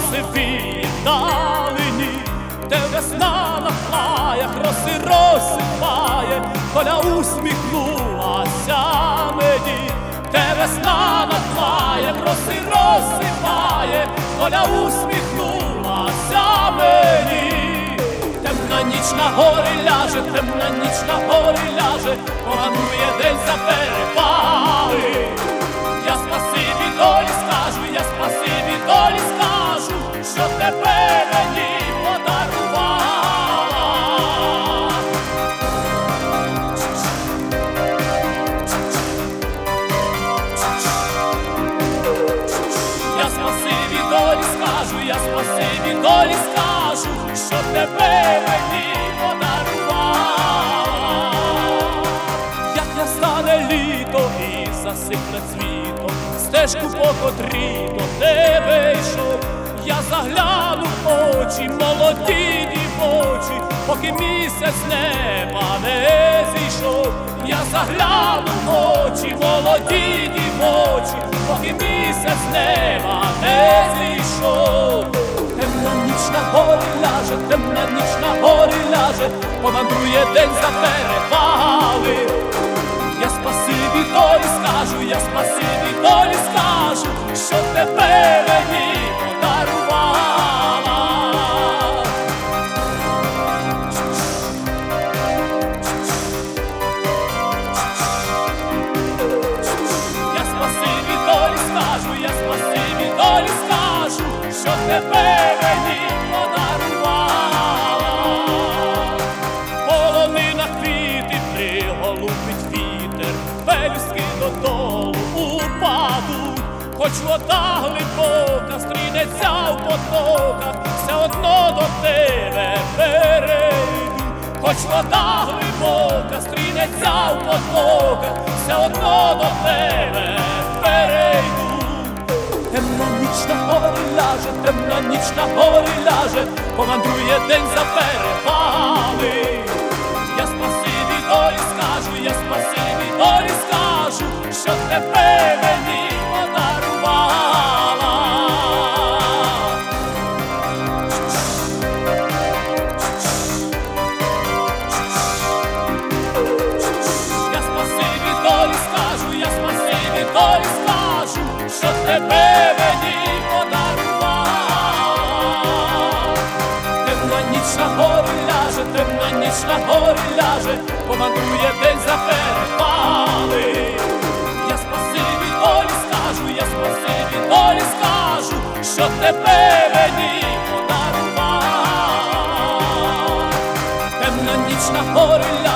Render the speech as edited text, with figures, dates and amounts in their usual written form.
сивіє вдалині, де весна на плаях роси розсипає, Коля усміхнулася мені, де весна на плаях роси розсипає, Коля усміхнулася мені. Темна ніч на горі ляже, темна ніч на горі ляже, панує день за перепали. Я спасибі долі скажу, я спасибі долі скажу, що тебе мені подарувала. Я спасибі долі скажу, я спасибі долі скажу, що тебе мені подарувала. Як настане літо і засипне цвітом стежку, по котрій до тебе йшов, я загляну в очі, молоді дівочі, поки місяць з неба не зійшов. Я загляну в очі, молоді дівочі, поки місяць з неба не зійшов. Темна ніч на горі ляже, темна ніч на горі ляже, помандрує день за перевали. Я спасибі долі скажу, я спасибі долі скажу, що тебе мені подарувала. Я спасибі долі скажу, я спасибі долі скажу, що тебе мені подарувала. Полонина квіти приголубить вітер, пелюстки додолу упадуть. Хоч вода глибока стрінеться в потоках, все одно до тебе перейду. Хоч вода глибока стрінеться в потоках, все одно до тебе перейду. Темна ніч на горі ляже, темна ніч на горі ляже, помандрує день за перевали. Я спасибі долі скажу, я спасибі долі скажу, що тебе мені подарувала. Я спасибі долі скажу, я спасибі долі скажу, що тебе мені подарувала. Темна ніч на горі ляже, темна ніч на горі ляже, помандрує день за перепали. Я спасибі долі скажу, я спасибі долі скажу, що тебе мені подарувала. Темна ніч на горі ляже,